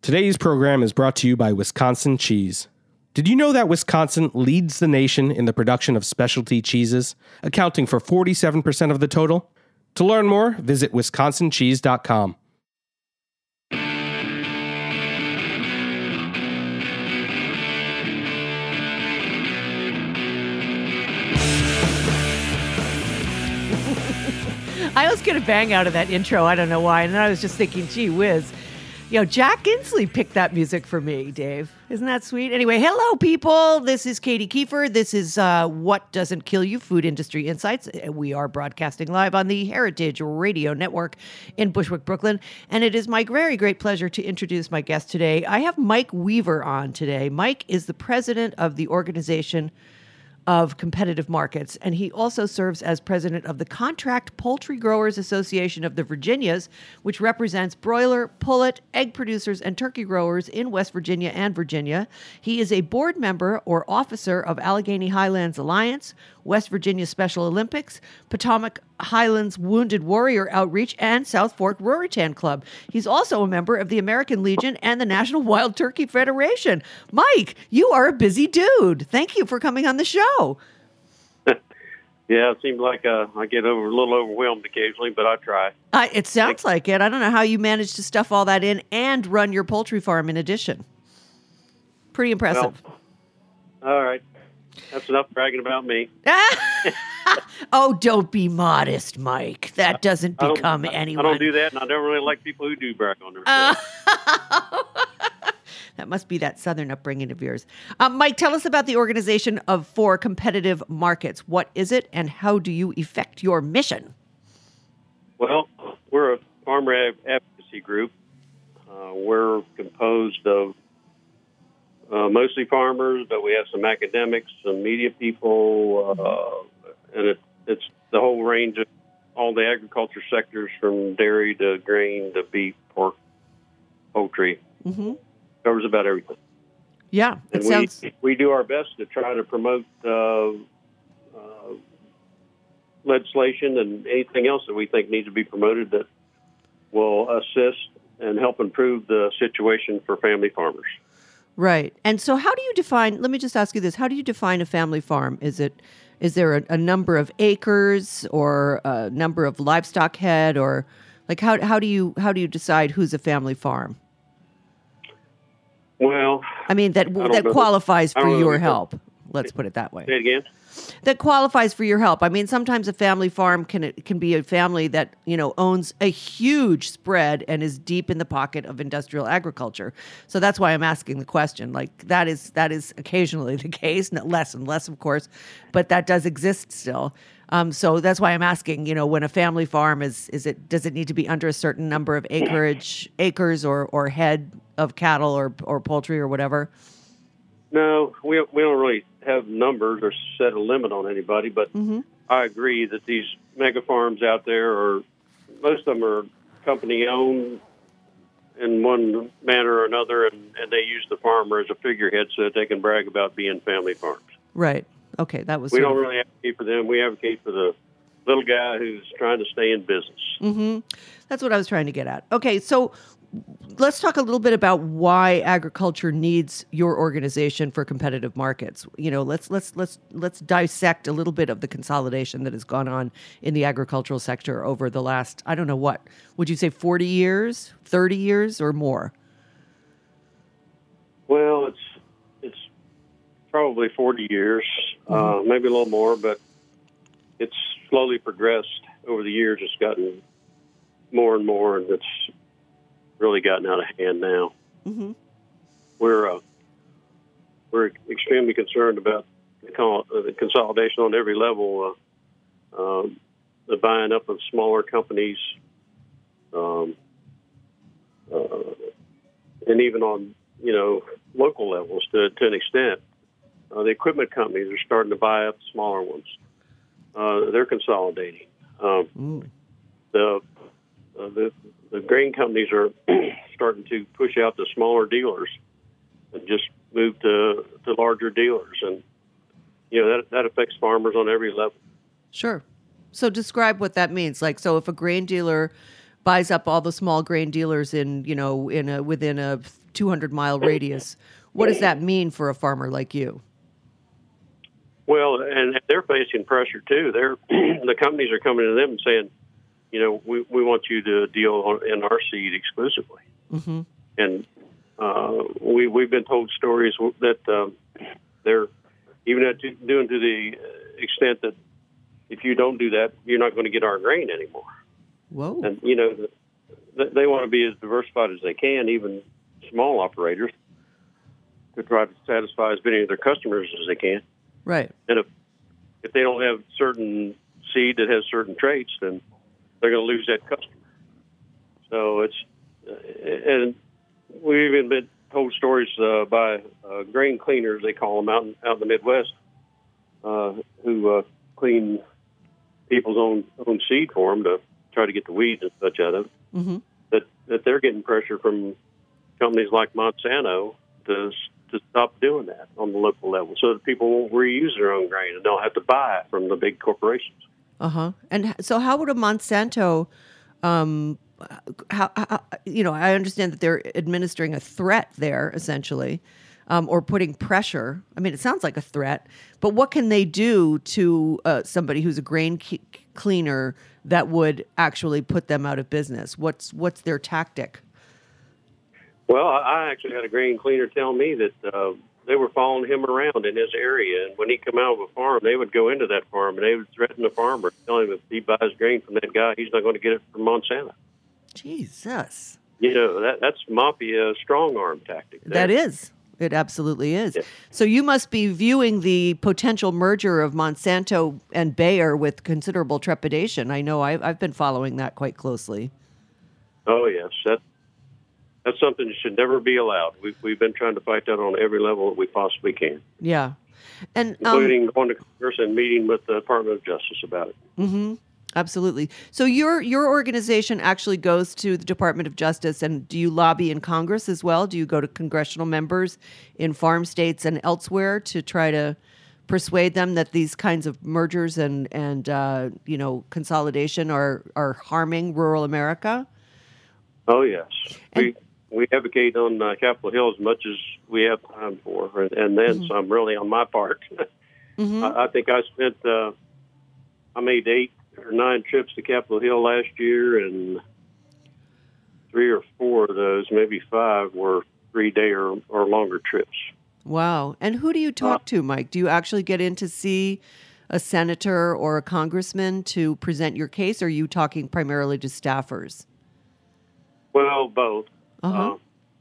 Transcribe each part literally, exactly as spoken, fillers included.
Today's program is brought to you by Wisconsin Cheese. Did you know that Wisconsin leads the nation in the production of specialty cheeses, accounting for forty-seven percent of the total? To learn more, visit wisconsin cheese dot com. I always get a bang out of that intro. I don't know why. And then I was just thinking, gee whiz. You know, Jack Inslee picked that music for me, Dave. Isn't that sweet? Anyway, hello, people. This is Katie Kiefer. This is uh, What Doesn't Kill You, Food Industry Insights. We are broadcasting live on the Heritage Radio Network in Bushwick, Brooklyn. And it is my very great pleasure to introduce my guest today. I have Mike Weaver on today. Mike is the president of the Organization of Competitive Markets, and he also serves as president of the Contract Poultry Growers Association of the Virginias, which represents broiler, pullet, egg producers, and turkey growers in West Virginia and Virginia. He is a board member or officer of Allegheny Highlands Alliance, West Virginia Special Olympics, Potomac Highlands Wounded Warrior Outreach, and South Fork Ruritan Club. He's also a member of the American Legion and the National Wild Turkey Federation. Mike, you are a busy dude. Thank you for coming on the show. Yeah, it seems like uh, I get over a little overwhelmed occasionally, but I try. Uh, it sounds like it. I don't know how you managed to stuff all that in and run your poultry farm in addition. Pretty impressive. Well, all right. That's enough bragging about me. Oh, don't be modest, Mike. That doesn't become I anyone. I don't do that, and I don't really like people who do brag on Uh, themselves. That must be that Southern upbringing of yours. Um, Mike, tell us about the Organization of for Competitive Markets. What is it, and how do you effect your mission? Well, we're a farmer advocacy group. Uh, we're composed of uh, mostly farmers, but we have some academics, some media people, uh, and it, it's the whole range of all the agriculture sectors, from dairy to grain to beef, pork, poultry. Mm-hmm. Covers about everything. Yeah, it and sounds. we, we do our best to try to promote uh, uh, legislation and anything else that we think needs to be promoted that will assist and help improve the situation for family farmers. Right. And so how do you define, let me just ask you this, how do you define a family farm? Is it, is there a, a number of acres or a number of livestock head, or like how, how do you, how do you decide who's a family farm? Well, I mean, that I that qualifies that, for your that, help. Let's put it that way. Say it again. That qualifies for your help. I mean, sometimes a family farm can it can be a family that, you know, owns a huge spread and is deep in the pocket of industrial agriculture. So that's why I'm asking the question. Like that is that is occasionally the case, not less and less, of course, but that does exist still. Um, so that's why I'm asking, you know, when a family farm is, is it, does it need to be under a certain number of acreage, acres or, or head of cattle or, or poultry or whatever? No, we we don't really have numbers or set a limit on anybody, but mm-hmm. I agree that these mega farms out there are, most of them are company owned in one manner or another, and, and they use the farmer as a figurehead so that they can brag about being family farms. Right. Okay, that was. We don't of... really advocate for them. We advocate for the little guy who's trying to stay in business. Mm-hmm. That's what I was trying to get at. Okay, so let's talk a little bit about why agriculture needs your Organization for Competitive Markets. You know, let's let's let's let's dissect a little bit of the consolidation that has gone on in the agricultural sector over the last, I don't know what, would you say forty years, thirty years, or more? Well, it's it's probably forty years, mm-hmm. uh, maybe a little more, but it's slowly progressed over the years. It's gotten more and more, and it's really gotten out of hand now. Mm-hmm. We're uh, we're extremely concerned about the, con- uh, the consolidation on every level, uh, um, the buying up of smaller companies, um, uh, and even on you know local levels to, to an extent. Uh, the equipment companies are starting to buy up smaller ones. Uh, they're consolidating. Um, mm. The uh, the the grain companies are starting to push out the smaller dealers and just move to, to larger dealers. And, you know, that, that affects farmers on every level. Sure. So describe what that means. Like, so if a grain dealer buys up all the small grain dealers in, you know, in a, within a two hundred mile radius. What does that mean for a farmer like you? Well, and they're facing pressure too. They're the companies are coming to them and saying, you know, we, we want you to deal on, in our seed exclusively. Mm-hmm. And uh, we we've been told stories that um, they're even at doing to the extent that if you don't do that, you're not going to get our grain anymore. Whoa! And you know, the, they want to be as diversified as they can, even small operators, to try to satisfy as many of their customers as they can. Right. And if if they don't have certain seed that has certain traits, then they're going to lose that customer. So it's uh, and we've even been told stories uh, by uh, grain cleaners, they call them out in, out in the Midwest, uh, who uh, clean people's own own seed for them to try to get the weeds and such out of it. Mm-hmm. That that they're getting pressure from companies like Monsanto to to stop doing that on the local level, so that people won't reuse their own grain and don't have to buy it from the big corporations. Uh huh. And so, how would a Monsanto, um, how, how you know, I understand that they're administering a threat there, essentially, um, or putting pressure. I mean, it sounds like a threat, but what can they do to uh, somebody who's a grain ke- cleaner that would actually put them out of business? What's what's their tactic? Well, I actually had a grain cleaner tell me that uh, they were following him around in his area, and when he come out of a farm, they would go into that farm and they would threaten the farmer, telling him if he buys grain from that guy, he's not going to get it from Monsanto. Jesus. You know, that that's mafia strong arm tactic. There. That is. It absolutely is. Yeah. So you must be viewing the potential merger of Monsanto and Bayer with considerable trepidation. I know I've, I've been following that quite closely. Oh, yes. That, that's something that should never be allowed. We've, we've been trying to fight that on every level that we possibly can. Yeah. and um, Including going to Congress and meeting with the Department of Justice about it. Mm-hmm. Absolutely. So your your organization actually goes to the Department of Justice, and do you lobby in Congress as well? Do you go to congressional members in farm states and elsewhere to try to persuade them that these kinds of mergers and and uh, you know consolidation are are harming rural America? Oh yes, And- we we advocate on uh, Capitol Hill as much as we have time for, and, and then Mm-hmm. some. Really, on my part, Mm-hmm. I, I think I spent uh, I made eight or nine trips to Capitol Hill last year, and three or four of those, maybe five, were three day or, or longer trips. Wow. And who do you talk to, Mike? Do you actually get in to see a senator or a congressman to present your case, or are you talking primarily to staffers? Well, both. Uh-huh. Uh,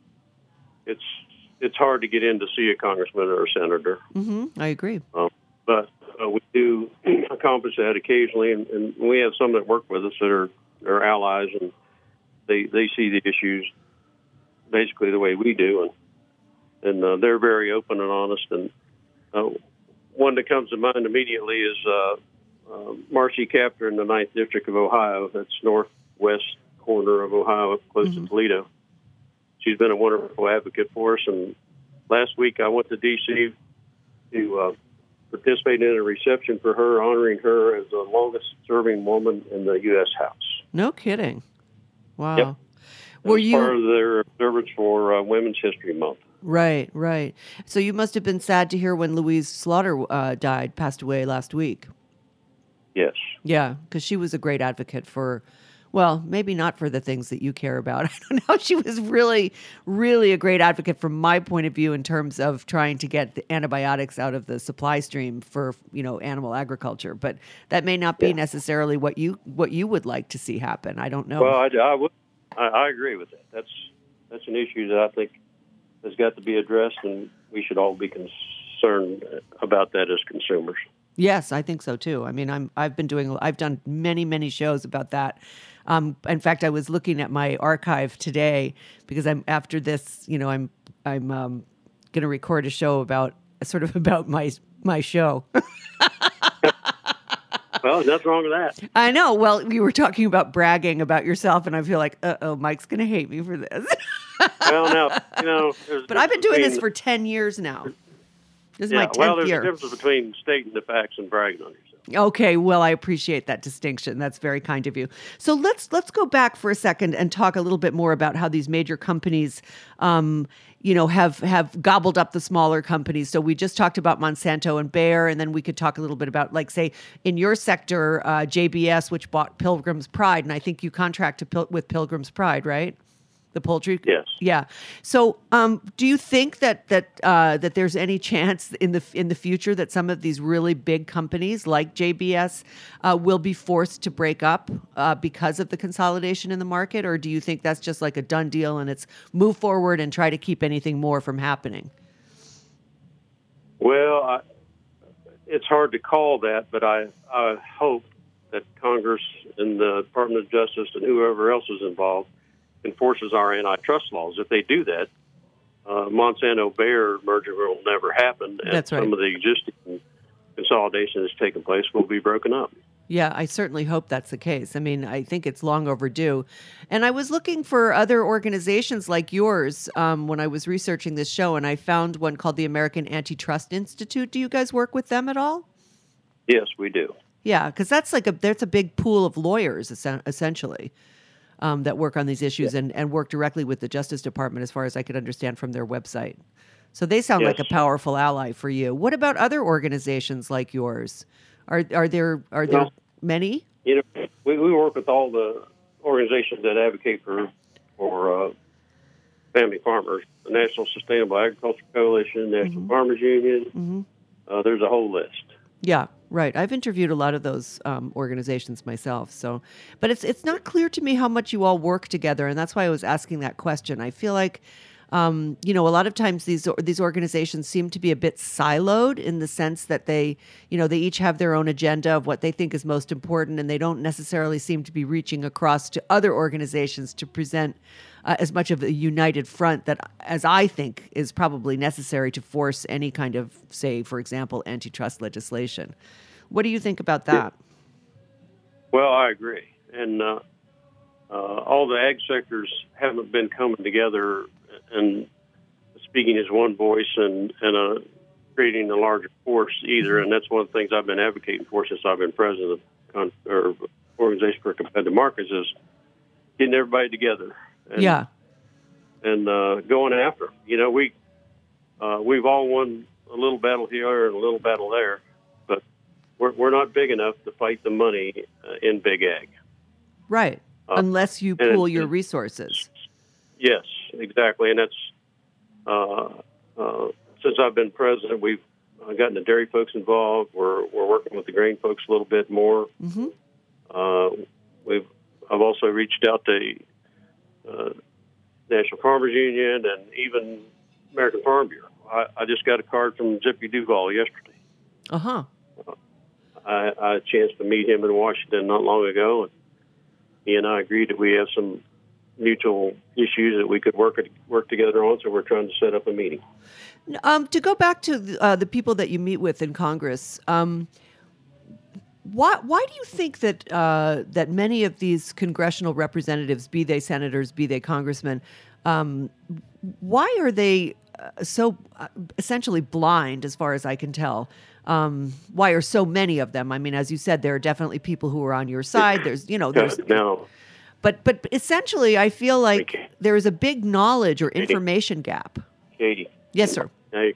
it's it's hard to get in to see a congressman or a senator, Mm-hmm. I agree. uh, but uh, we do accomplish that occasionally, and, and we have some that work with us that are, are allies, and they they see the issues basically the way we do, and and uh, they're very open and honest. And uh, one that comes to mind immediately is uh, uh, Marcy Kaptur in the ninth District of Ohio. That's northwest corner of Ohio, close Mm-hmm. to Toledo. She's been a wonderful advocate for us. And last week I went to D C to uh, participate in a reception for her, honoring her as the longest-serving woman in the U S House. No kidding. Wow. Yep. Were As you part of their observance for uh, Women's History Month. right? Right. So you must have been sad to hear when Louise Slaughter uh, died, passed away last week. Yes. Yeah, because she was a great advocate for, well, maybe not for the things that you care about. I don't know. She was really, really a great advocate from my point of view in terms of trying to get the antibiotics out of the supply stream for, you know, animal agriculture. But that may not be Yeah. necessarily what you what you would like to see happen. I don't know. Well, I, I would. I, I agree with that. That's that's an issue that I think has got to be addressed, and we should all be concerned about that as consumers. Yes, I think so too. I mean, I'm I've been doing I've done many many shows about that. Um, in fact, I was looking at my archive today because I'm after this. You know, I'm I'm um, going to record a show about sort of about my my show. Well, nothing wrong with that. I know. Well, we were talking about bragging about yourself, and I feel like, uh oh, Mike's going to hate me for this. Well, now you know. there's a But I've been doing difference this for between- ten years now. This is Yeah, my tenth well, there's year. a difference between stating the facts and bragging on yourself. Okay, well, I appreciate that distinction. That's very kind of you. So let's let's go back for a second and talk a little bit more about how these major companies, um, you know, have have gobbled up the smaller companies. So we just talked about Monsanto and Bayer, and then we could talk a little bit about, like, say, in your sector, uh, J B S, which bought Pilgrim's Pride, and I think you contract to Pil- with Pilgrim's Pride, right? The poultry, Yes. Yeah. So, um, do you think that that uh, that there's any chance in the in the future that some of these really big companies like J B S uh, will be forced to break up uh, because of the consolidation in the market, or do you think that's just like a done deal and it's move forward and try to keep anything more from happening? Well, I, it's hard to call that, but I, I hope that Congress and the Department of Justice and whoever else is involved enforces our antitrust laws. If they do that, uh, Monsanto-Bayer merger will never happen, and That's right. some of the existing consolidation that's taken place will be broken up. Yeah, I certainly hope that's the case. I mean, I think it's long overdue. And I was looking for other organizations like yours um, when I was researching this show, and I found one called the American Antitrust Institute. Do you guys work with them at all? Yes, we do. Yeah, because that's like a there's a big pool of lawyers essen- essentially um, that work on these issues and, and work directly with the Justice Department, as far as I could understand from their website. So they sound Yes. like a powerful ally for you. What about other organizations like yours? Are are there are there Well, many? You know, we, we work with all the organizations that advocate for for uh, family farmers: the National Sustainable Agriculture Coalition, National Farmers Union. Mm-hmm. Uh, there's a whole list. Yeah, right. I've interviewed a lot of those um, organizations myself. So, but it's it's not clear to me how much you all work together, and that's why I was asking that question. I feel like, um, you know, a lot of times these these organizations seem to be a bit siloed in the sense that they, you know, they each have their own agenda of what they think is most important, and they don't necessarily seem to be reaching across to other organizations to present uh, as much of a united front that, as I think, is probably necessary to force any kind of, say, for example, antitrust legislation. What do you think about that? Well, I agree. And uh, uh, all the ag sectors haven't been coming together and speaking as one voice and, and uh, creating a larger force either. And that's one of the things I've been advocating for since I've been president of Con- or Organization for Competitive Markets, is getting everybody together. And, Yeah. And uh, going after. You know, we, uh, we've all won a little battle here and a little battle there, but we're, we're not big enough to fight the money uh, in big ag. Right. Uh, Unless you and pool it- your resources. Yes, exactly. And that's, uh, uh, since I've been president, we've uh, gotten the dairy folks involved. We're, we're working with the grain folks a little bit more. Mm-hmm. Uh, we've, I've also reached out to uh, National Farmers Union and even American Farm Bureau. I, I just got a card from Zippy Duval yesterday. Uh-huh. I, I had a chance to meet him in Washington not long ago, and he and I agreed that we have some mutual issues that we could work work together on, so we're trying to set up a meeting. Um, to go back to the, uh, the people that you meet with in Congress, um, why why do you think that uh, that many of these congressional representatives, be they senators, be they congressmen, um, why are they uh, so uh, essentially blind, as far as I can tell? Um, why are so many of them? I mean, as you said, there are definitely people who are on your side. There's, you know, there's now, but but essentially, I feel like Okay. there is a big knowledge or information gap. Katie. Yes, sir. Hey,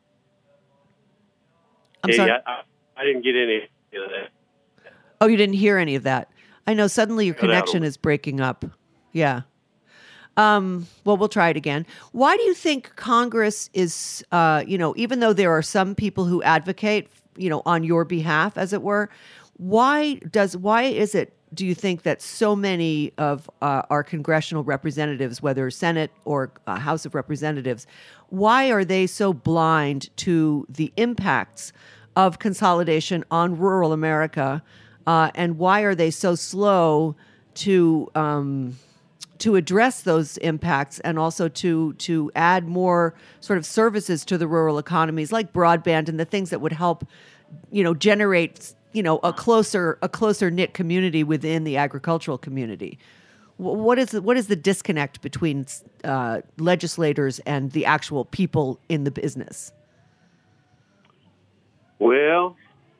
I'm Katie, sorry. I, I, I didn't get any of that. Oh, you didn't hear any of that. I know suddenly your Cut out connection over. is breaking up. Yeah. Um, well, we'll try it again. Why do you think Congress is, uh, you know, even though there are some people who advocate, you know, on your behalf, as it were, why does, why is it, do you think that so many of uh, our congressional representatives, whether Senate or uh, House of Representatives, why are they so blind to the impacts of consolidation on rural America? Uh, and why are they so slow to um, to address those impacts and also to to add more sort of services to the rural economies, like broadband and the things that would help, you know, generate, you know, a closer a closer knit community within the agricultural community? Wh- What is the, what is the disconnect between uh, legislators and the actual people in the business? Well,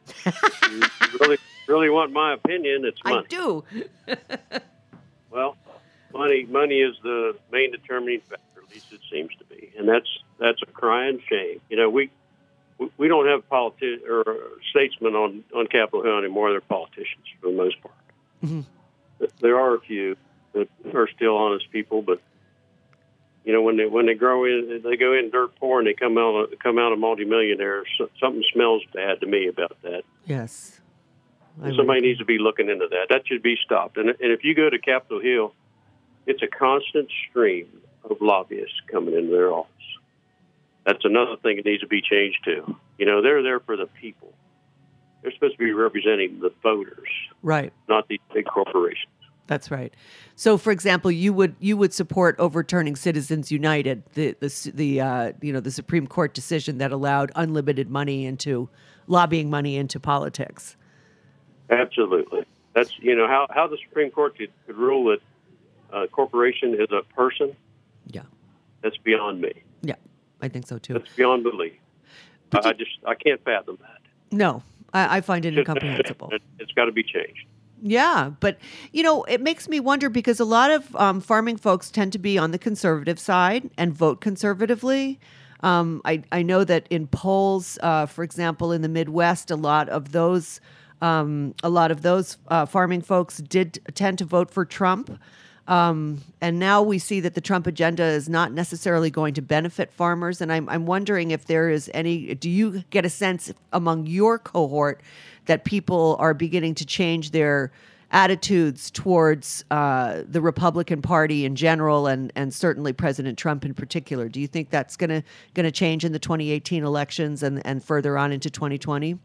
you really, really want my opinion, it's money. I do. Well, money, money is the main determining factor. At least it seems to be, and that's that's a crying shame. You know, we we don't have politi- or statesmen on on Capitol Hill anymore. They're politicians for the most part. Mm-hmm. There are a few that are still honest people, but you know, when they when they grow in, they go in dirt poor and they come out come out a multimillionaire. So, something smells bad to me about that. Yes, somebody needs to be looking into that. That should be stopped. And and if you go to Capitol Hill, it's a constant stream of lobbyists coming into their office. That's another thing that needs to be changed too. You know, they're there for the people. They're supposed to be representing the voters, right? Not these big corporations. That's right. So, for example, you would you would support overturning Citizens United, the the the uh, you know the Supreme Court decision that allowed unlimited money into lobbying money into politics. Absolutely. That's you know how, how the Supreme Court could, could rule that a corporation is a person. Yeah, that's beyond me. Yeah, I think so too. That's beyond belief. I, you, I just I can't fathom that. No, I, I find it incomprehensible. It's got to be changed. Yeah, but, you know, it makes me wonder because a lot of um, farming folks tend to be on the conservative side and vote conservatively. Um, I, I know that in polls, uh, for example, in the Midwest, a lot of those um, a lot of those uh, farming folks did tend to vote for Trump. Um, and now we see that the Trump agenda is not necessarily going to benefit farmers. And I'm, I'm wondering if there is any, do you get a sense among your cohort that people are beginning to change their attitudes towards uh, the Republican Party in general and, and certainly President Trump in particular? Do you think that's going to going to change in the twenty eighteen elections and, and further on into twenty twenty?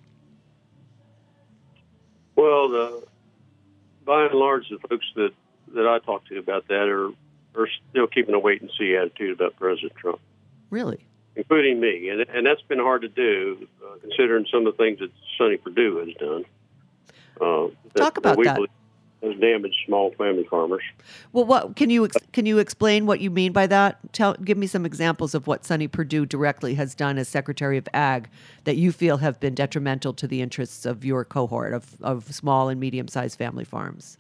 Well, the, by and large, the folks that, that I talk to about that are, are still keeping a wait-and-see attitude about President Trump. Really? Including me. And, and that's been hard to do, uh, considering some of the things that Sonny Perdue has done. Uh, that, Talk about that. that. Has damaged small family farmers. Well, what can you ex- can you explain what you mean by that? Tell, give me some examples of what Sonny Perdue directly has done as Secretary of Ag that you feel have been detrimental to the interests of your cohort of, of small and medium-sized family farms.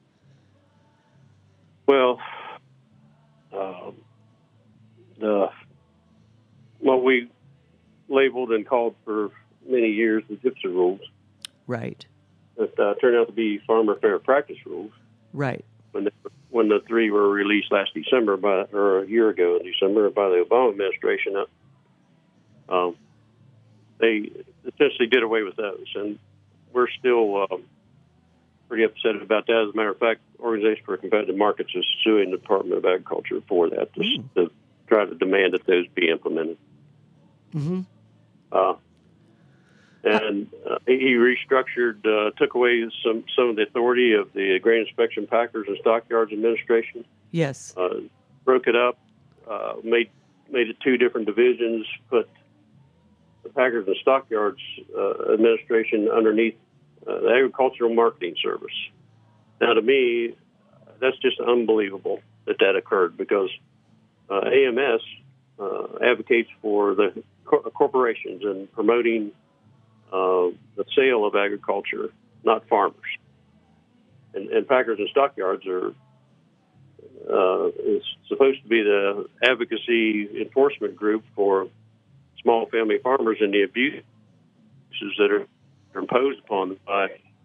Well, um, the what we labeled and called for many years the GIPSA rules. Right. That uh, turned out to be farmer fair practice rules. Right. When the, when the three were released last December, by or a year ago in December by the Obama administration, uh, um, they essentially did away with those, and we're still um, pretty upset about that. As a matter of fact, Organization for Competitive Markets is suing the Department of Agriculture for that to, mm. to try to demand that those be implemented. Mm-hmm. Uh, And uh, he restructured, uh, took away some, some of the authority of the Grain Inspection Packers and Stockyards Administration. Yes. Uh, broke it up, uh, made made it two different divisions, put the Packers and Stockyards uh, Administration underneath uh, the Agricultural Marketing Service. Now, to me, that's just unbelievable that that occurred because uh, A M S uh, advocates for the cor- corporations and promoting Uh, the sale of agriculture, not farmers. And, and Packers and Stockyards are uh, is supposed to be the advocacy enforcement group for small family farmers and the abuses that are imposed upon them by.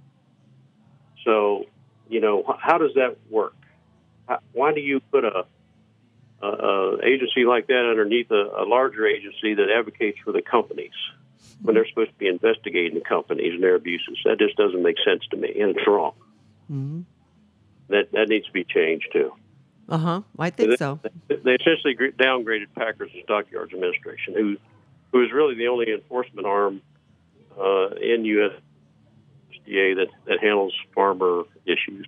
So, you know, how does that work? How, why do you put a, a, a agency like that underneath a, a larger agency that advocates for the companies when they're supposed to be investigating the companies and their abuses? That just doesn't make sense to me, and it's wrong. Mm-hmm. That that needs to be changed, too. Uh-huh. I think they, so. They essentially downgraded Packers and Stockyards Administration, who who is really the only enforcement arm uh, in U S D A that, that handles farmer issues.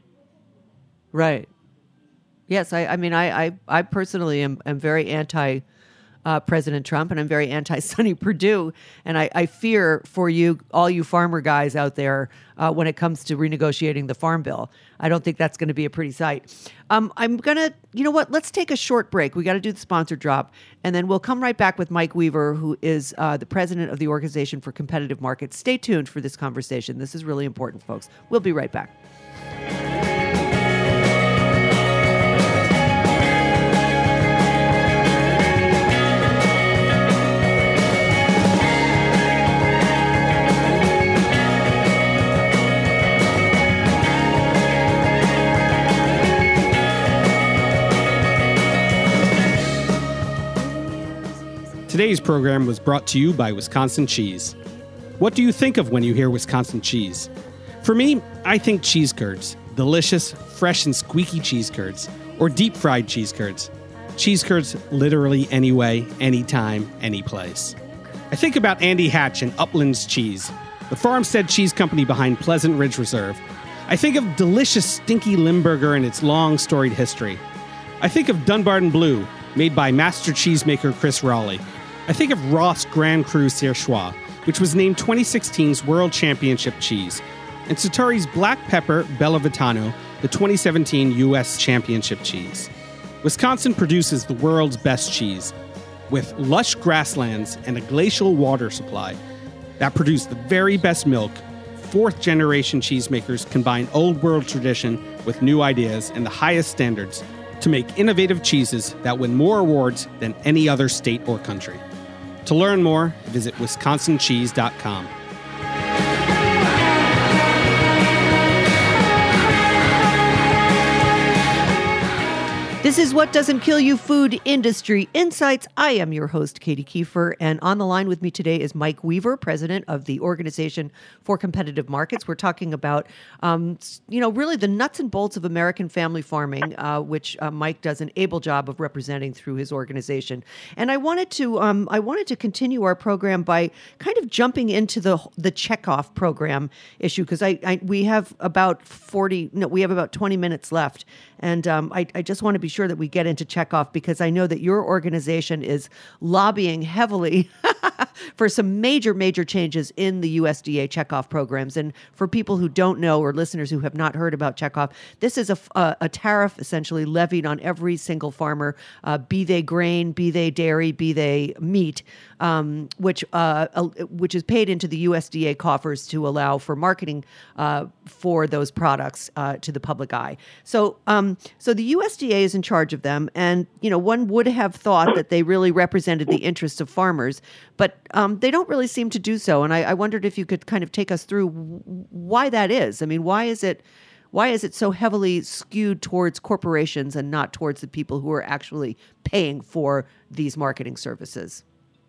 Right. Yes, I, I mean, I, I, I personally am, am very anti uh, President Trump, and I'm very anti-Sonny Perdue. And I, I fear for you, all you farmer guys out there, uh, when it comes to renegotiating the farm bill. I don't think that's going to be a pretty sight. Um, I'm going to, you know what, let's take a short break. We got to do the sponsor drop, and then we'll come right back with Mike Weaver, who is uh, the president of the Organization for Competitive Markets. Stay tuned for this conversation. This is really important, folks. We'll be right back. Today's program was brought to you by Wisconsin Cheese. What do you think of when you hear Wisconsin cheese? For me, I think cheese curds. Delicious, fresh and squeaky cheese curds. Or deep-fried cheese curds. Cheese curds literally any way, anytime, any place. I think about Andy Hatch and Uplands Cheese, the farmstead cheese company behind Pleasant Ridge Reserve. I think of delicious stinky Limburger and its long storied history. I think of Dunbarton Blue, made by master cheesemaker Chris Rowley. I think of Ross Grand Cru Surchoix, which was named twenty sixteen's World Championship cheese, and Sartori's Black Pepper Bella Vitano, the twenty seventeen U S Championship cheese. Wisconsin produces the world's best cheese, with lush grasslands and a glacial water supply that produce the very best milk. Fourth-generation cheesemakers combine old world tradition with new ideas and the highest standards to make innovative cheeses that win more awards than any other state or country. To learn more, visit wisconsin cheese dot com. This is What Doesn't Kill You Food Industry Insights. I am your host, Katie Kiefer, and on the line with me today is Mike Weaver, president of the Organization for Competitive Markets. We're talking about, um, you know, really the nuts and bolts of American family farming, uh, which uh, Mike does an able job of representing through his organization. And I wanted to, um, I wanted to continue our program by kind of jumping into the the checkoff program issue, because I, I we have about forty, no, we have about twenty minutes left, and um, I, I just want to be sure that we get into checkoff, because I know that your organization is lobbying heavily for some major, major changes in the U S D A checkoff programs. And for people who don't know, or listeners who have not heard about checkoff, this is a, a, a tariff essentially levied on every single farmer, uh, be they grain, be they dairy, be they meat, um, which uh, uh, which is paid into the U S D A coffers to allow for marketing uh, for those products uh, to the public eye. So, um, so the U S D A is in charge of them, and you know, one would have thought that they really represented the interests of farmers, but um, they don't really seem to do so. And I, I wondered if you could kind of take us through why that is. I mean, why is it why is it so heavily skewed towards corporations and not towards the people who are actually paying for these marketing services?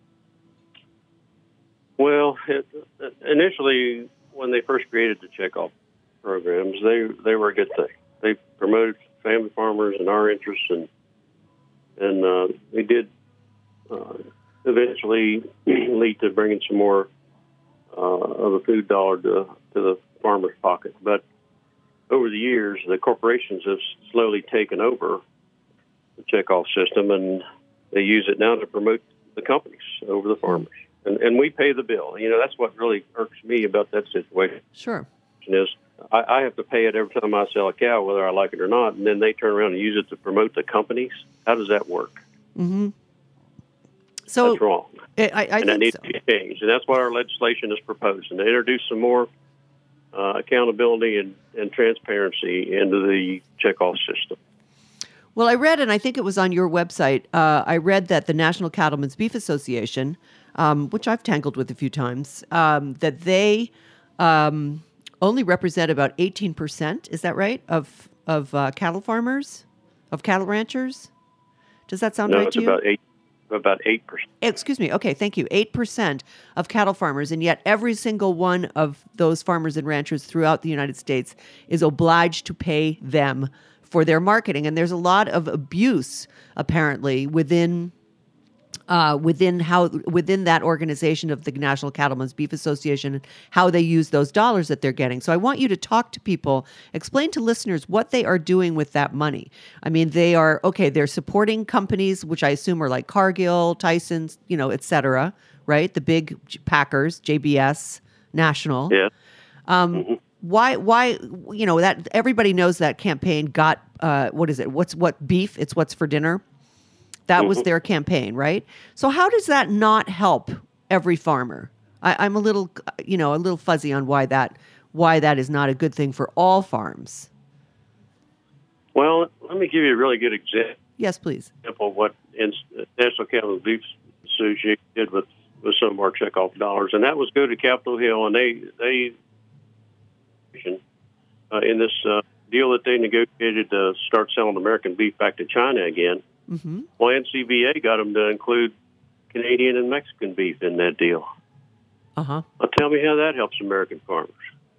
Well, it, initially, when they first created the checkoff programs, they they were a good thing. They promoted family farmers and our interests, and and uh, they did uh, eventually lead to bringing some more uh, of the food dollar to, to the farmer's pocket. But over the years, the corporations have slowly taken over the checkoff system, and they use it now to promote the companies over the farmers. And, and we pay the bill. You know, that's what really irks me about that situation. Sure. Is I, I have to pay it every time I sell a cow, whether I like it or not, and then they turn around and use it to promote the companies. How does that work? Mm-hmm. So that's wrong. I, I and think that needs so. to be changed. And that's what our legislation is proposed. And they introduce some more uh, accountability and, and transparency into the checkoff system. Well, I read, and I think it was on your website, uh, I read that the National Cattlemen's Beef Association, um, which I've tangled with a few times, um, that they um, only represent about eighteen percent, is that right, of of uh, cattle farmers, of cattle ranchers? Does that sound no, right to you? No, it's about eight. About eight percent. Excuse me. Okay, thank you. eight percent of cattle farmers, and yet every single one of those farmers and ranchers throughout the United States is obliged to pay them for their marketing. And there's a lot of abuse, apparently, within uh, within how within that organization of the National Cattlemen's Beef Association, how they use those dollars that they're getting. So I want you to talk to people, explain to listeners what they are doing with that money. I mean, they are, okay, they're supporting companies, which I assume are like Cargill, Tyson's, you know, et cetera, right? The big packers, J B S, National. Yeah. Um, mm-hmm. Why, why, you know, that everybody knows that campaign got, uh, what is it? What's what beef? It's what's for dinner. That was their campaign, right? So how does that not help every farmer? I, I'm a little, you know, a little fuzzy on why that why that is not a good thing for all farms. Well, let me give you a really good example. Yes, please. Of what National Cattlemen's Beef Association did with, with some of our checkoff dollars, and that was go to Capitol Hill, and they they uh, in this uh, deal that they negotiated to start selling American beef back to China again. Mm-hmm. Well, N C B A got them to include Canadian and Mexican beef in that deal. Uh-huh. Well, tell me how that helps American farmers.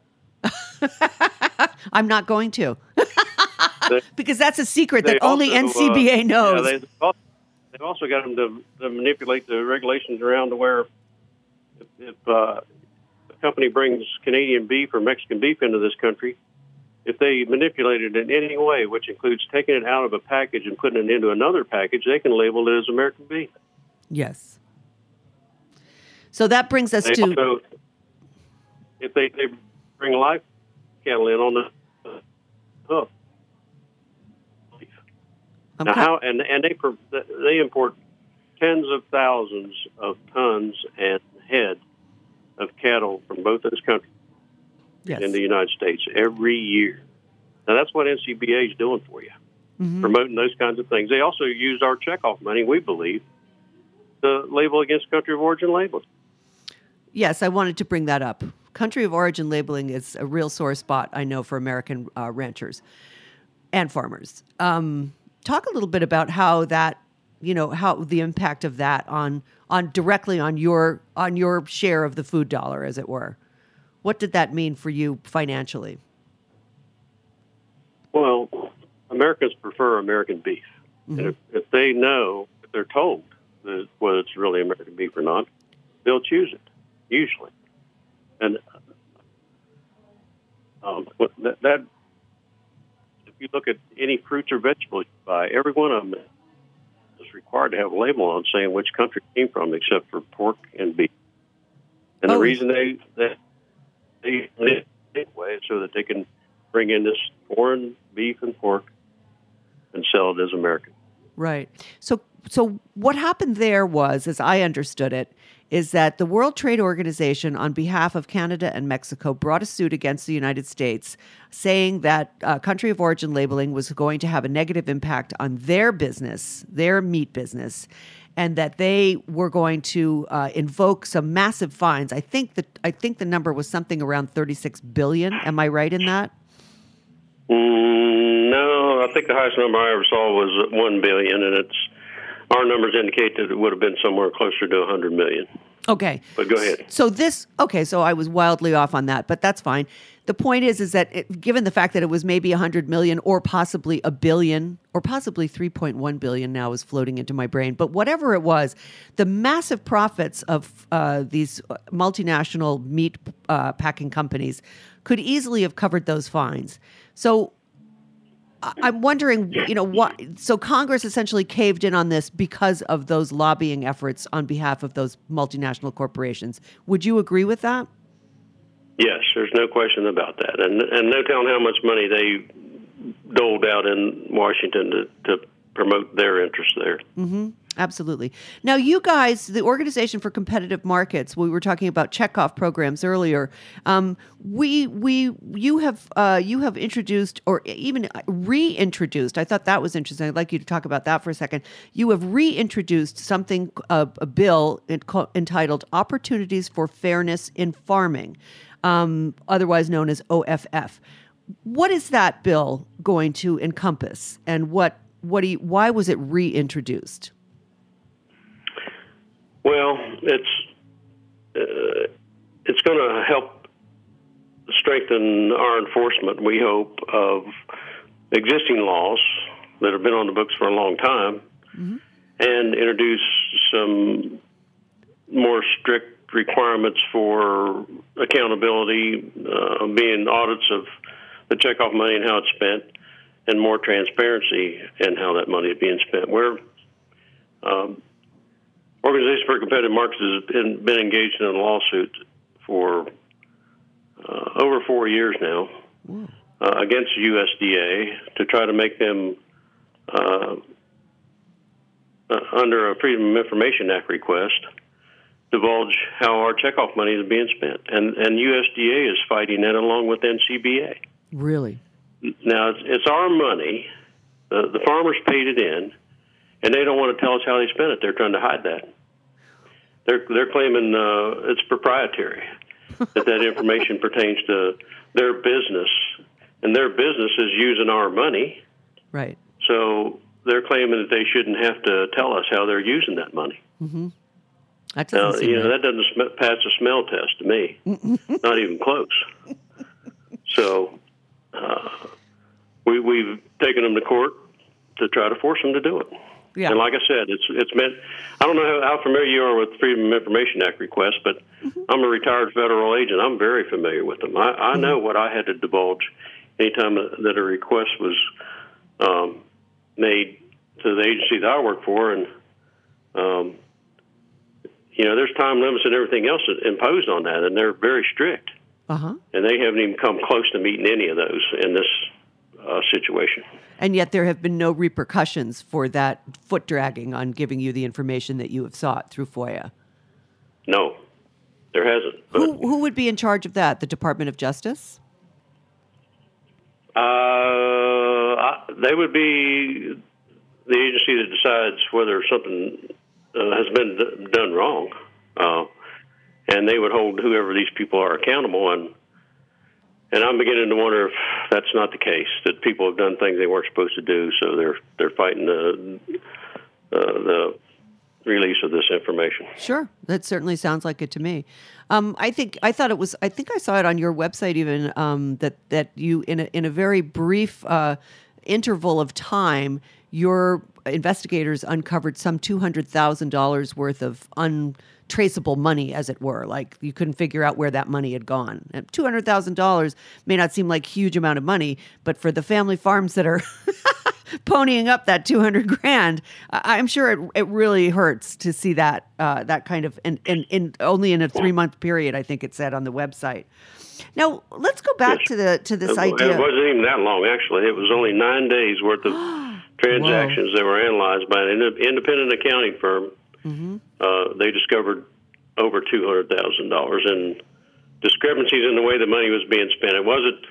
I'm not going to. they, because that's a secret that also, only N C B A uh, knows. Yeah, they, they've also got them to, to manipulate the regulations around to where if, if uh, a company brings Canadian beef or Mexican beef into this country, if they manipulate it in any way, which includes taking it out of a package and putting it into another package, they can label it as American beef. Yes. So that brings us they to... Also, if they, they bring live cattle in on the uh, hoof. I'm Now, kind- how, and, and they, they import tens of thousands of tons and head of cattle from both those countries. Yes. In the United States every year. Now, that's what N C B A is doing for you, mm-hmm. promoting those kinds of things. They also used our checkoff money, we believe, to label against country of origin labeling. Yes, I wanted to bring that up. Country of origin labeling is a real sore spot, I know, for American uh, ranchers and farmers. Um, talk a little bit about how that, you know, how the impact of that on on directly on your on your share of the food dollar, as it were. What did that mean for you financially? Well, Americans prefer American beef. Mm-hmm. And if, if they know, if they're told that whether it's really American beef or not, they'll choose it, usually. And um, that, that, if you look at any fruits or vegetables you buy, every one of them is required to have a label on saying which country it came from, except for pork and beef. And oh. the reason they... they They way so that they can bring in this foreign beef and pork and sell it as American. Right. So, so what happened there was, as I understood it, is that the World Trade Organization, on behalf of Canada and Mexico, brought a suit against the United States, saying that uh, country of origin labeling was going to have a negative impact on their business, their meat business, and that they were going to uh, invoke some massive fines. I think that I think the number was something around thirty-six billion dollars. Am I right in that? Mm, no, I think the highest number I ever saw was one billion dollars, and it's our numbers indicate that it would have been somewhere closer to one hundred million dollars. Okay. But go ahead. So this, okay, so I was wildly off on that, but that's fine. The point is, is that it, given the fact that it was maybe one hundred million or possibly a billion or possibly three point one billion now is floating into my brain, but whatever it was, the massive profits of uh, these multinational meat uh, packing companies could easily have covered those fines. So I'm wondering, you know, what, so Congress essentially caved in on this because of those lobbying efforts on behalf of those multinational corporations. Would you agree with that? Yes, there's no question about that. And and no telling how much money they doled out in Washington to, to promote their interests there. Mm-hmm. Absolutely. Now, you guys, the Organization for Competitive Markets, we were talking about checkoff programs earlier. Um, we we you have uh, you have introduced or even reintroduced. I thought that was interesting. I'd like you to talk about that for a second. You have reintroduced something, uh, a bill entitled "Opportunities for Fairness in Farming," um, otherwise known as O F F. What is that bill going to encompass, and what what do you, why was it reintroduced? Well, it's uh, it's going to help strengthen our enforcement, we hope, of existing laws that have been on the books for a long time, mm-hmm. and introduce some more strict requirements for accountability, uh, being audits of the checkoff money and how it's spent, and more transparency in how that money is being spent. Where um, Organization for Competitive Markets has been, been engaged in a lawsuit for uh, over four years now uh, against U S D A to try to make them, uh, uh, under a Freedom of Information Act request, divulge how our checkoff money is being spent. And, and U S D A is fighting that along with N C B A. Really? Now, it's, it's our money. The, the farmers paid it in, and they don't want to tell us how they spent it. They're trying to hide that. They're they're claiming uh, it's proprietary, that that information pertains to their business, and their business is using our money. Right. So they're claiming that they shouldn't have to tell us how they're using that money. Mm-hmm. That Now, doesn't you seem know, right. that doesn't sm- pass a smell test to me. Not even close. So uh, we, we've taken them to court to try to force them to do it. Yeah. And like I said, it's it's meant. I don't know how, how familiar you are with Freedom of Information Act requests, but mm-hmm. I'm a retired federal agent. I'm very familiar with them. I, I mm-hmm. know what I had to divulge anytime that a request was um, made to the agency that I work for, and um, you know, there's time limits and everything else imposed on that, and they're very strict. Uh-huh. And they haven't even come close to meeting any of those in this uh, situation. And yet there have been no repercussions for that foot dragging on giving you the information that you have sought through FOIA. No, there hasn't. Who, who would be in charge of that? The Department of Justice? Uh, I, they would be the agency that decides whether something uh, has been d- done wrong. Uh, and they would hold whoever these people are accountable. And And I'm beginning to wonder if that's not the case, that people have done things they weren't supposed to do, so they're they're fighting the uh, the release of this information. Sure, that certainly sounds like it to me. Um, I think I thought it was. I think I saw it on your website even um, that that you in a in a very brief uh, interval of time, your investigators uncovered some two hundred thousand dollars worth of untraceable money, as it were. Like you couldn't figure out where that money had gone. And two hundred thousand dollars may not seem like a huge amount of money, but for the family farms that are ponying up that two hundred grand, I'm sure it it really hurts to see that uh, that kind of, and in, in, in only in a three month period, I think it said on the website. Now let's go back yes. to the to this it, idea. It wasn't even that long, actually. It was only nine days worth of transactions Whoa. that were analyzed by an independent accounting firm. Mm-hmm. Uh, they discovered over two hundred thousand dollars in discrepancies in the way the money was being spent. It wasn't.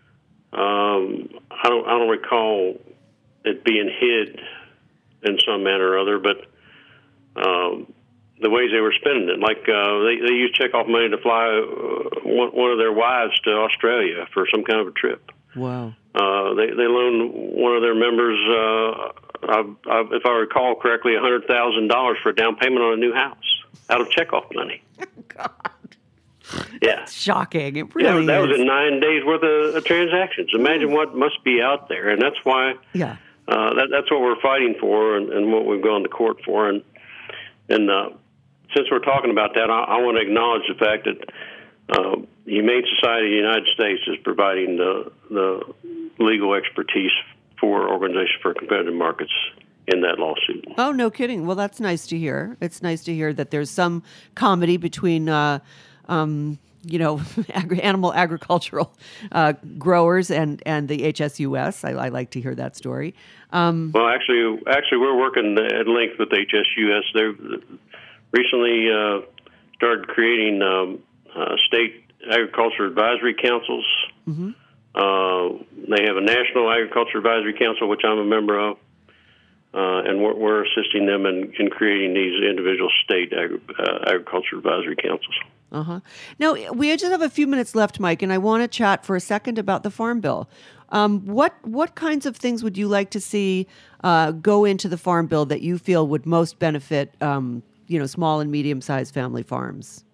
Um, I don't. I don't recall it being hid in some manner or other, but um, the ways they were spending it, like uh, they, they used checkoff money to fly uh, one, one of their wives to Australia for some kind of a trip. Wow. Uh, they they loaned one of their members, uh, I, I, if I recall correctly, one hundred thousand dollars for a down payment on a new house out of checkoff money. Oh, God. Yeah. That's shocking. It Yeah, really that is. was in nine days worth of, of transactions. Imagine what must be out there, and that's why. Yeah. Uh, that, that's what we're fighting for, and, and what we've gone to court for. And and uh, since we're talking about that, I, I want to acknowledge the fact that uh, the Humane Society of the United States is providing the the legal expertise for Organization for Competitive Markets in that lawsuit. Oh, no kidding. Well, that's nice to hear. It's nice to hear that there's some comedy between, uh, um, you know, agri- animal agricultural uh, growers and, and the H S U S. I, I like to hear that story. Um, well, actually, actually, we're working at length with H S U S. They've recently uh, started creating um, uh, state agriculture advisory councils. Mm-hmm. Uh, they have a National Agriculture Advisory Council, which I'm a member of, uh, and we're, we're assisting them in, in creating these individual state agri- uh, agriculture advisory councils. Uh-huh. Now, we just have a few minutes left, Mike, and I want to chat for a second about the Farm Bill. Um, what what kinds of things would you like to see uh, go into the Farm Bill that you feel would most benefit, um, you know, small and medium-sized family farms?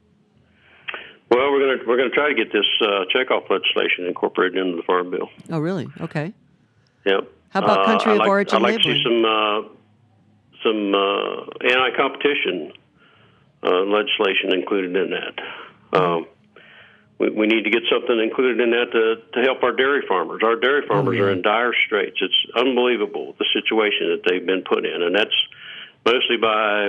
Well, we're going to we're going to try to get this uh, checkoff legislation incorporated into the Farm Bill. Oh, really? Okay. Yep. How about country uh, of like, origin I'd like labeling? to see some uh, some uh, anti-competition uh, legislation included in that. Um, we, we need to get something included in that to, to help our dairy farmers. Our dairy farmers oh, yeah. are in dire straits. It's unbelievable, the situation that they've been put in, and that's mostly by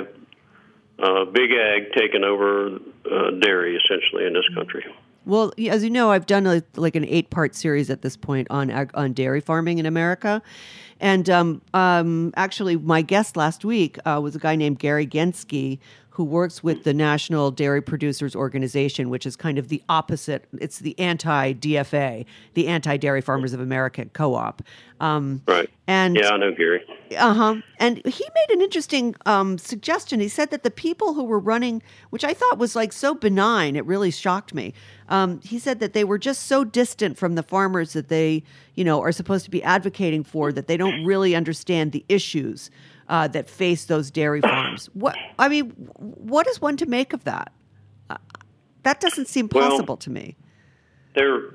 uh, big ag taking over uh, dairy, essentially, in this country. Well, as you know, I've done a, like an eight-part series at this point on ag- on dairy farming in America. And um, um, actually, my guest last week uh, was a guy named Gary Genske, who works with the National Dairy Producers Organization, which is kind of the opposite. It's the anti-D F A, the Anti-Dairy Farmers of America co-op. Um, right. And yeah, I know Gary. Uh-huh. And he made an interesting um, suggestion. He said that the people who were running, which I thought was like so benign, it really shocked me. Um, he said that they were just so distant from the farmers that they, you know, are supposed to be advocating for, that they don't really understand the issues uh, that face those dairy farms. What I mean, what is one to make of that? Uh, that doesn't seem possible well, to me. They're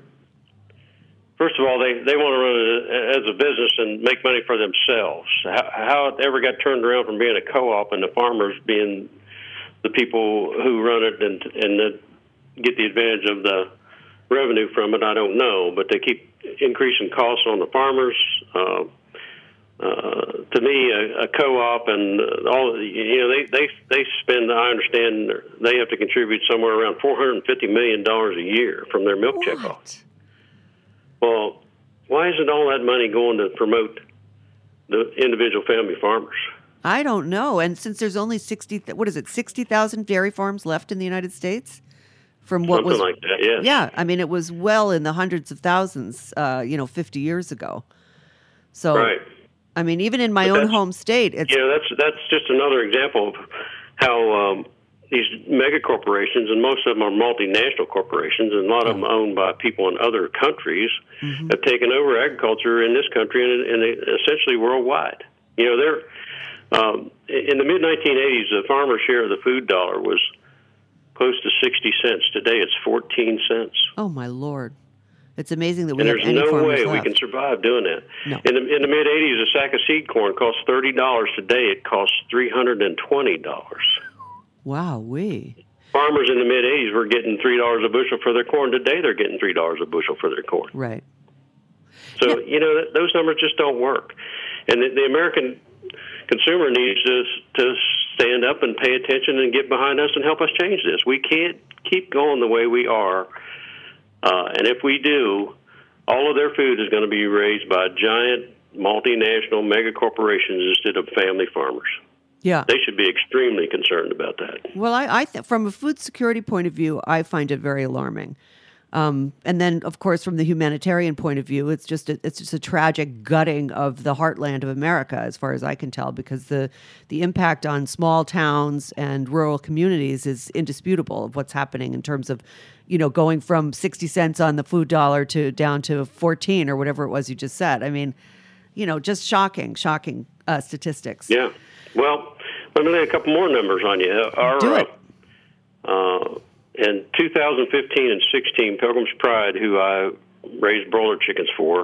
First of all, they, they want to run it as a business and make money for themselves. How, how it ever got turned around from being a co-op and the farmers being the people who run it and and the, get the advantage of the revenue from it, I don't know. But they keep increasing costs on the farmers. Uh, uh, to me, a, a co-op and all you know, they, they they spend. I understand they have to contribute somewhere around four hundred and fifty million dollars a year from their milk What? checkoff. Well, why isn't all that money going to promote the individual family farmers? I don't know. And since there's only sixty, what is it, sixty thousand dairy farms left in the United States? From what Something was, like that, yeah. Yeah, I mean, it was well in the hundreds of thousands, uh, you know, fifty years ago. So, right. I mean, even in my But own home state, it's... You know, that's, that's just another example of how um, these mega corporations, and most of them are multinational corporations, and a lot of them owned by people in other countries, mm-hmm. have taken over agriculture in this country and, and essentially worldwide. You know, they're um, in the mid nineteen eighties, the farmer share of the food dollar was close to sixty cents. Today, it's fourteen cents. Oh my Lord! It's amazing that we and have there's any no farmers way left. we can survive doing that. No. In the in the mid eighties, a sack of seed corn cost thirty dollars. Today, it costs three hundred and twenty dollars. Wow, we. Farmers in the mid eighties were getting three dollars a bushel for their corn. Today, they're getting three dollars a bushel for their corn. Right. So, Yeah. you know, th- those numbers just don't work. And the, the American consumer needs to, to stand up and pay attention and get behind us and help us change this. We can't keep going the way we are. Uh, and if we do, all of their food is going to be raised by giant multinational mega corporations instead of family farmers. Yeah. They should be extremely concerned about that. Well, I, I th- from a food security point of view, I find it very alarming. Um, and then, of course, from the humanitarian point of view, it's just a, it's just a tragic gutting of the heartland of America, as far as I can tell, because the the impact on small towns and rural communities is indisputable of what's happening in terms of, you know, going from sixty cents on the food dollar to down to fourteen or whatever it was you just said. I mean, you know, just shocking, shocking uh, statistics. Yeah. Well, let me lay a couple more numbers on you. Our, Do it. Uh, in two thousand fifteen and sixteen, Pilgrim's Pride, who I raised broiler chickens for,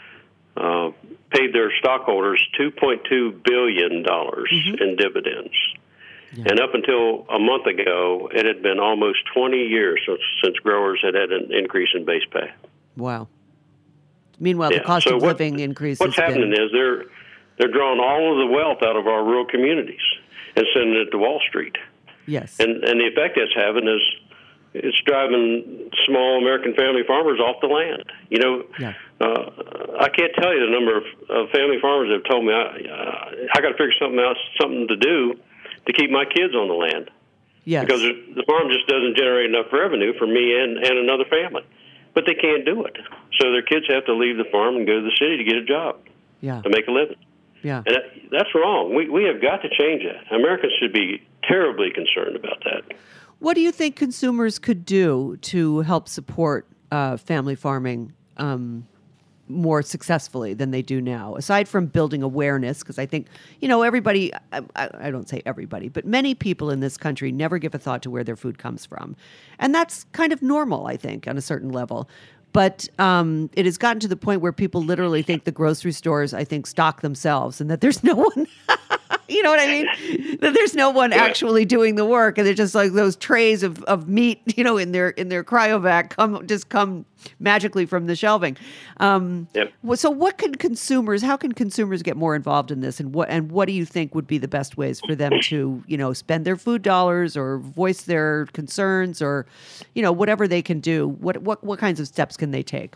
uh, paid their stockholders two point two billion dollars mm-hmm. in dividends. Yeah. And up until a month ago, it had been almost twenty years since, since growers had had an increase in base pay. Wow. Meanwhile, yeah. the cost so of what, living increase What's has happening been... is they're they're drawing all of the wealth out of our rural communities and sending it to Wall Street. Yes. And and the effect that's having is it's driving small American family farmers off the land. You know, yeah. uh, I can't tell you the number of, of family farmers that have told me I, uh, I got to figure something else, something to do to keep my kids on the land. Yes. Because the farm just doesn't generate enough revenue for me and, and another family. But they can't do it. So their kids have to leave the farm and go to the city to get a job, yeah. to make a living. Yeah. And that, that's wrong. We we have got to change that. Americans should be terribly concerned about that. What do you think consumers could do to help support uh, family farming um, more successfully than they do now, aside from building awareness? Because I think, you know, everybody, I, I don't say everybody, but many people in this country never give a thought to where their food comes from. And that's kind of normal, I think, on a certain level. But um, it has gotten to the point where people literally think the grocery stores, I think, stock themselves and that there's no one... You know what I mean? That there's no one Yeah. actually doing the work, and they're just like those trays of, of meat, you know, in their in their cryovac come just come magically from the shelving. Um, Yep. well, so, what can consumers? How can consumers get more involved in this, and what and what do you think would be the best ways for them to, you know, spend their food dollars or voice their concerns or, you know, whatever they can do? What what what kinds of steps can they take?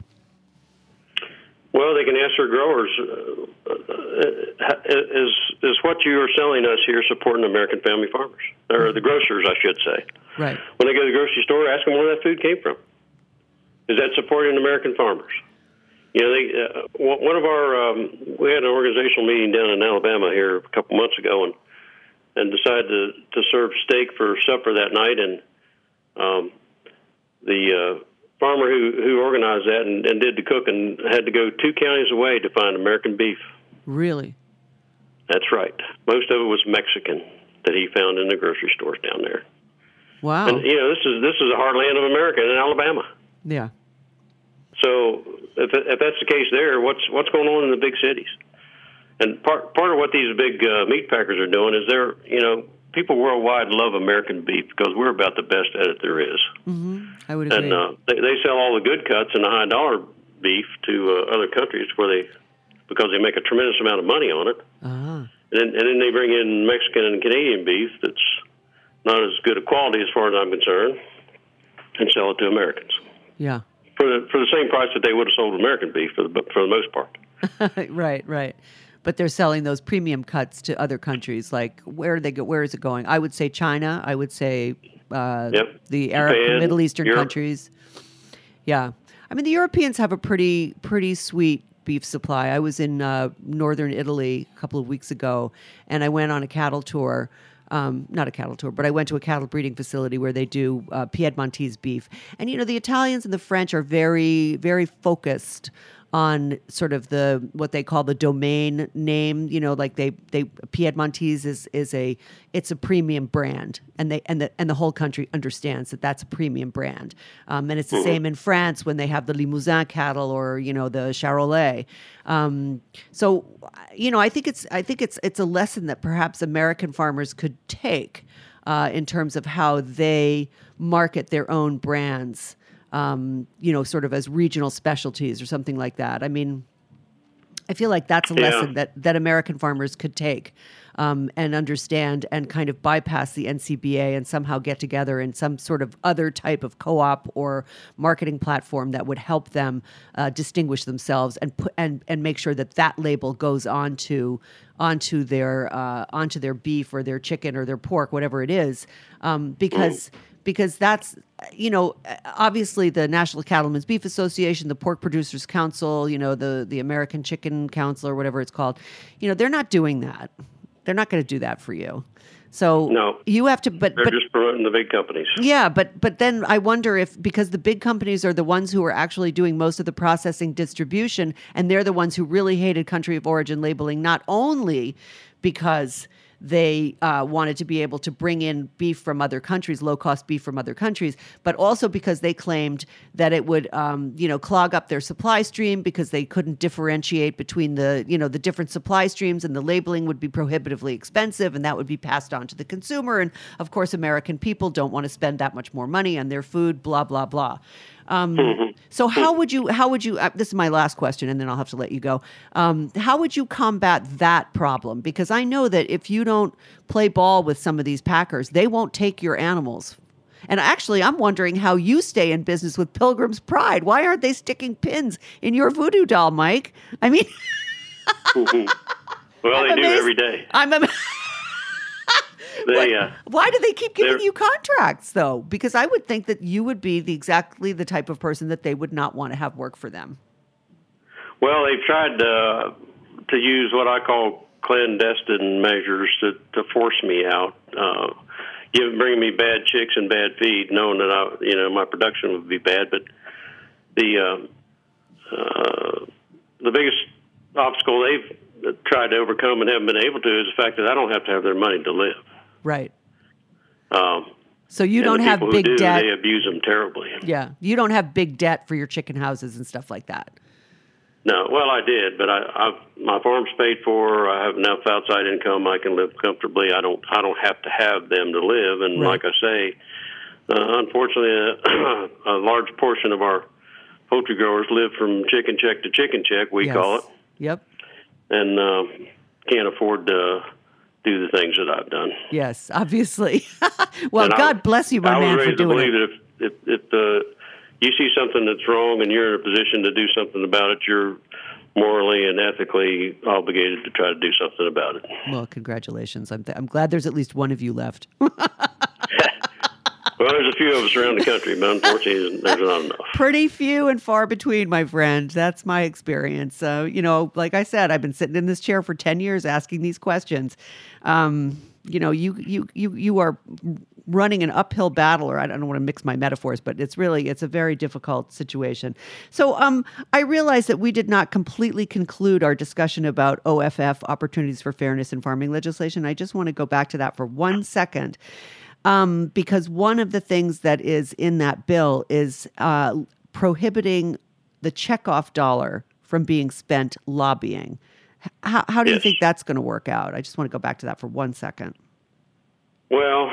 Well, they can ask their growers, uh, uh, is is what you are selling us here supporting American family farmers, or the grocers, I should say. Right. When they go to the grocery store, ask them where that food came from. Is that supporting American farmers? You know, they, uh, one of our, um, we had an organizational meeting down in Alabama here a couple months ago, and and decided to, to serve steak for supper that night, and um, the uh, farmer who, who organized that and, and did the cooking had to go two counties away to find American beef. Really? That's right. Most of it was Mexican that he found in the grocery stores down there. Wow. And you know, this is this is the heartland of America in Alabama. Yeah. So if if that's the case there, what's what's going on in the big cities? And part part of what these big uh, meat packers are doing is they're, you know, people worldwide love American beef because we're about the best at it there is. Mm-hmm. I would agree. And uh, they, they sell all the good cuts and the high dollar beef to uh, other countries where they, because they make a tremendous amount of money on it. Ah. And then, and then they bring in Mexican and Canadian beef that's not as good a quality as far as I'm concerned, and sell it to Americans Yeah. for the for the same price that they would have sold American beef for the for the most part. Right, right. But they're selling those premium cuts to other countries. Like, where do they go? Where is it going? I would say China. I would say uh, Yep. the Arab, Japan, Middle Eastern Europe. countries. Yeah, I mean the Europeans have a pretty pretty sweet beef supply. I was in uh, northern Italy a couple of weeks ago, and I went on a cattle tour. Um, not a cattle tour, but I went to a cattle breeding facility where they do uh, Piedmontese beef. And, you know, the Italians and the French are very, very focused on sort of the what they call the domain name. You know, like they they Piedmontese is is a it's a premium brand, and they and the and the whole country understands that that's a premium brand. Um, and it's the same in France when they have the Limousin cattle or, you know, the Charolais. Um, so, you know, I think it's I think it's it's a lesson that perhaps American farmers could take uh, in terms of how they market their own brands. Um, you know, sort of as regional specialties or something like that. I mean, I feel like that's a Yeah. lesson that, that American farmers could take um, and understand and kind of bypass the N C B A and somehow get together in some sort of other type of co-op or marketing platform that would help them uh, distinguish themselves and put and, and make sure that that label goes onto onto their uh, onto their beef or their chicken or their pork, whatever it is, um, because. Because that's, you know, obviously the National Cattlemen's Beef Association, the Pork Producers Council, you know, the, the American Chicken Council or whatever it's called, you know, they're not doing that. They're not going to do that for you. So No. you have to, but, They're but just promoting the big companies. yeah, but but then I wonder if, because the big companies are the ones who are actually doing most of the processing distribution, and they're the ones who really hated country of origin labeling, not only because they uh, wanted to be able to bring in beef from other countries, low-cost beef from other countries, but also because they claimed that it would, um, you know, clog up their supply stream because they couldn't differentiate between the, you know, the different supply streams, and the labeling would be prohibitively expensive, and that would be passed on to the consumer. And of course, American people don't want to spend that much more money on their food. Blah blah blah. Um, so how would you, how would you, uh, this is my last question and then I'll have to let you go. Um, how would you combat that problem? Because I know that if you don't play ball with some of these packers, they won't take your animals. And actually, I'm wondering how you stay in business with Pilgrim's Pride. Why aren't they sticking pins in your voodoo doll, Mike? I mean, Well, I'm they do amazed- every day. I'm am- They, uh, Why do they keep giving they're- you contracts, though? Because I would think that you would be the exactly the type of person that they would not want to have work for them. Well, they've tried uh, to use what I call clandestine measures to, to force me out, uh, give, bringing me bad chicks and bad feed, knowing that I, you know, my production would be bad. But the um, uh, the biggest obstacle they've tried to overcome and haven't been able to is the fact that I don't have to have their money to live. Right. Um, So you and don't the have people big who do, debt. They abuse them terribly. Yeah. You don't have big debt for your chicken houses and stuff like that. No, well, I did, but I, I've, my farm's paid for. I have enough outside income. I can live comfortably. I don't. I don't have to have them to live. And Right. like I say, uh, unfortunately, a, a large portion of our poultry growers live from chicken check to chicken check. We Yes. call it, Yep. and uh, can't afford to do the things that I've done. Yes, obviously. Well, And I- God bless you, my I man, was for raised to doing believe it. that if if, if uh, you see something that's wrong and you're in a position to do something about it, you're morally and ethically obligated to try to do something about it. Well, congratulations. I'm, th- I'm glad there's at least one of you left. Well, there's a few of us around the country, but unfortunately, there's not enough. Pretty few and far between, my friend. That's my experience. Uh, you know, like I said, I've been sitting in this chair for ten years asking these questions. Um, you know, you you you you are running an uphill battle, or I don't want to mix my metaphors, but it's really, it's a very difficult situation. So um, I realize that we did not completely conclude our discussion about O F F, Opportunities for Fairness in Farming legislation. I just want to go back to that for one second. Um, because one of the things that is in that bill is uh, prohibiting the checkoff dollar from being spent lobbying. How, how do you Yes. think that's going to work out? I just want to go back to that for one second. Well,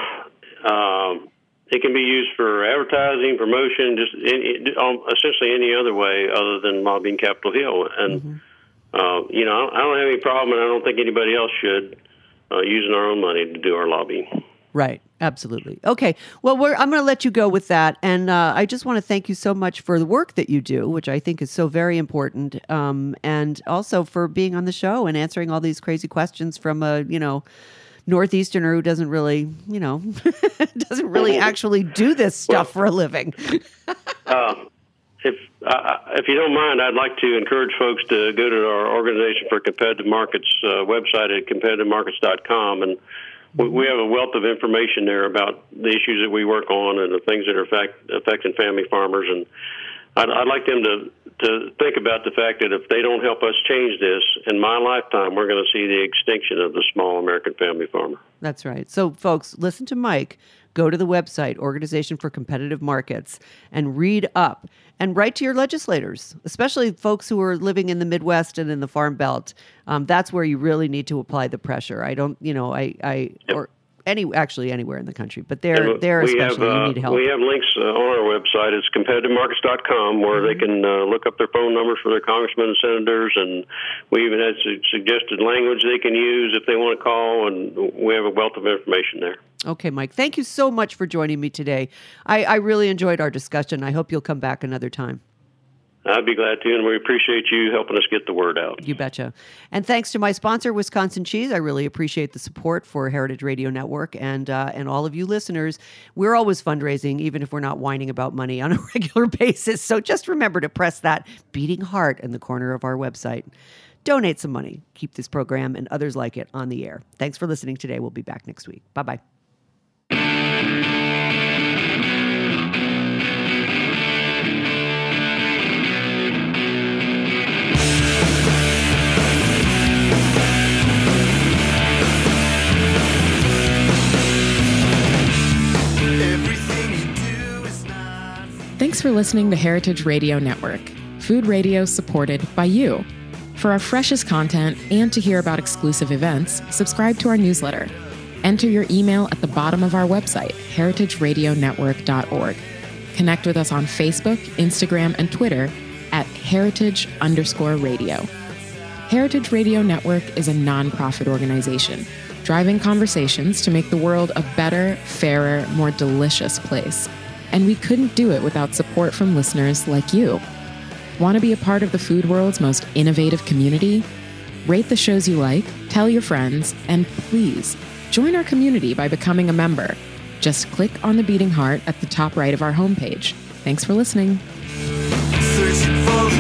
um, it can be used for advertising, promotion, just any, um, essentially any other way other than lobbying Capitol Hill. And, Mm-hmm. uh, you know, I don't have any problem, and I don't think anybody else should, uh, using our own money to do our lobbying. Right. Absolutely. Okay. Well, we're, I'm going to let you go with that. And uh, I just want to thank you so much for the work that you do, which I think is so very important. Um, and also for being on the show and answering all these crazy questions from a, you know, Northeasterner who doesn't really, you know, doesn't really actually do this stuff for a living. Uh, if uh, if you don't mind, I'd like to encourage folks to go to our Organization for Competitive Markets uh, website at competitive markets dot com, and we, we have a wealth of information there about the issues that we work on and the things that are affect, affecting family farmers. And I'd, I'd like them to to think about the fact that if they don't help us change this, in my lifetime, we're going to see the extinction of the small American family farmer. That's right. So, folks, listen to Mike. Go to the website, Organization for Competitive Markets, and read up and write to your legislators, especially folks who are living in the Midwest and in the Farm Belt. Um, that's where you really need to apply the pressure. I don't, you know, I, I Yep. or any, actually anywhere in the country, but there, And there we especially, have, uh, you need help. We have links uh, on our website. It's competitive markets dot com, where they can uh, look up their phone numbers for their congressmen and senators, and we even had su- suggested language they can use if they want to call, and we have a wealth of information there. Okay, Mike, thank you so much for joining me today. I, I really enjoyed our discussion. I hope you'll come back another time. I'd be glad to, and we appreciate you helping us get the word out. You betcha. And thanks to my sponsor, Wisconsin Cheese. I really appreciate the support for Heritage Radio Network and uh, and all of you listeners. We're always fundraising, even if we're not whining about money on a regular basis. So just remember to press that beating heart in the corner of our website. Donate some money. Keep this program and others like it on the air. Thanks for listening today. We'll be back next week. Bye-bye. Thanks for listening to Heritage Radio Network, food radio supported by you. For our freshest content and to hear about exclusive events, subscribe to our newsletter. Enter your email at the bottom of our website, heritage radio network dot org. Connect with us on Facebook, Instagram, and Twitter at heritage underscore radio. Heritage Radio Network is a nonprofit organization driving conversations to make the world a better, fairer, more delicious place. And we couldn't do it without support from listeners like you. Want to be a part of the food world's most innovative community? Rate the shows you like, tell your friends, and please join our community by becoming a member. Just click on the beating heart at the top right of our homepage. Thanks for listening. Searching for